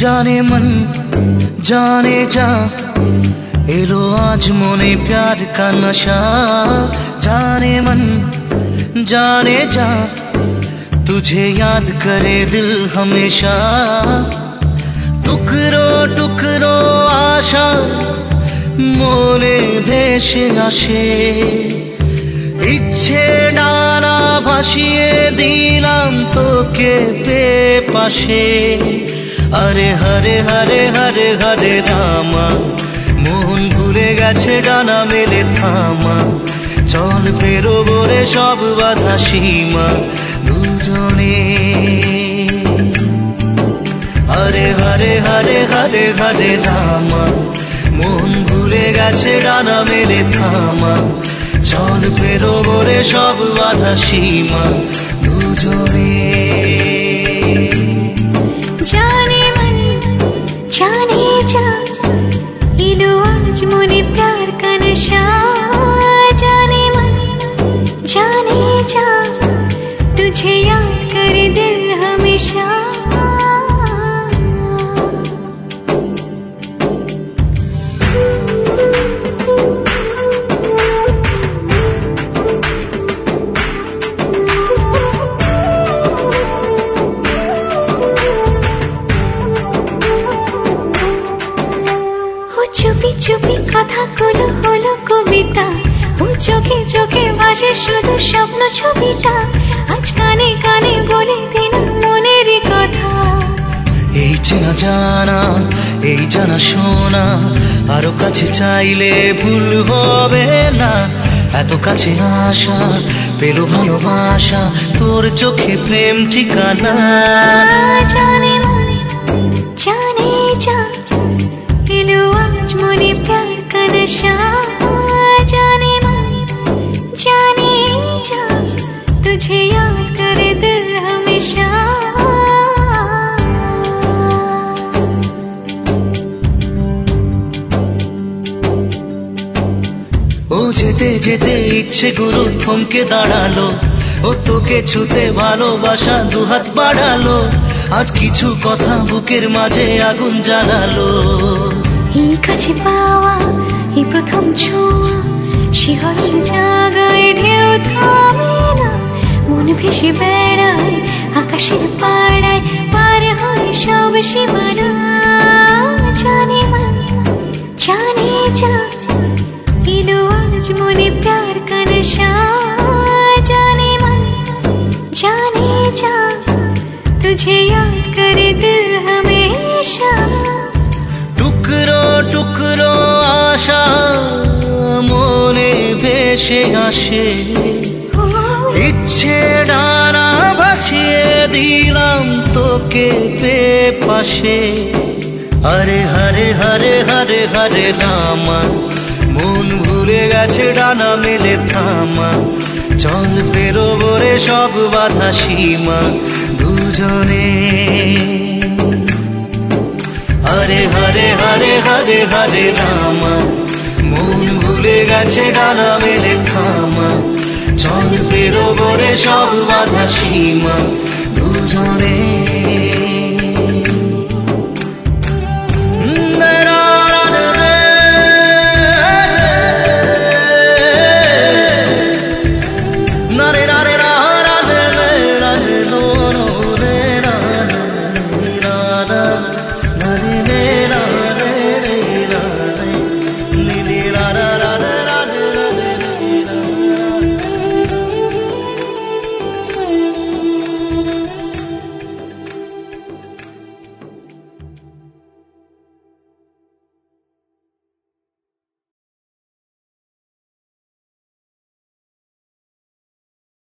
जाने मन जाने जा एलो आज मोने प्यार का नशा। जाने मन जाने जा तुझे याद करे दिल हमेशा। टुकरो टुकरो आशा मोने भेसे आशे इच्छे डाना भासिए दिलाम तोके पाशे। अरे हरे हरे हरे हरे रामा মন ভুলে গেছে ডানা মেলে থামা। চল পেরোবো রে সব বাধা সীমা দুজনে। হরে হরে হরে হরে হরে রামা মন ভুলে গেছে ডানা মেলে থামা। চল পেরোবো রে সব বাধা সীমা দুজনে। जाने मन जाने जा इलो आज मोने प्यार का नशा। जाने मन जाने जा तुझे याद करे दिल हमेशा। চুপি চুপি কথা গুলো হলো কবিতা। ও চোখে চোখে ভাসে শুধু স্বপ্ন ছবিটা। আজ কানে কানে বলে দিন মনের কথা। এই চেনা জানা এই জানা শোনা আরো কাছে চাইলে ভুল হবে না। এত কাছে আসা পেল ভালোবাসা তোর চোখে প্রেম ঠিকানা। জানে मन जाने जा इलो आज मोने प्यार का नशा। जाने मन जाने जा तुझे याद करे दिल हमेशा। ও যেতে যেতে ইচ্ছে গুলো থমকে দাঁড়ালো। ও তোকে ছুতে ভালোবাসা দুহাত বাড়ালো। আজ কিছু কথা বুকের মাঝে আগুন জ্বালালো। এই কাছে পাওয়া এই প্রথম ছোঁয়া শিহরণ জাগায় ঢেউ থামে না। মন ভেসে বেড়ায় আকাশের পাড়ায় পার হয় সব সীমানা। জানে मन जाने जा इलो आज मोने प्यार का नशा। जाने मन जाने जा तुझे याद करे दिल हमेशा। টুকরো টুকরো আশা মনে ভেসে আসে ইচ্ছে ডানা ভাসিয়ে দিলাম তোকে পাশে। হরে হরে হরে হরে হরে রামা মন ভুলে গেছে ডানা মেলে থামা। চল পেরোবো রে সব বাধা সীমা দুজনে। হরে হরে হরে হরে হরে রামা মন ভুলে গেছে ডানা মেলে থামা। চল পেরোবো রে সব বাধা সীমা দুজনে।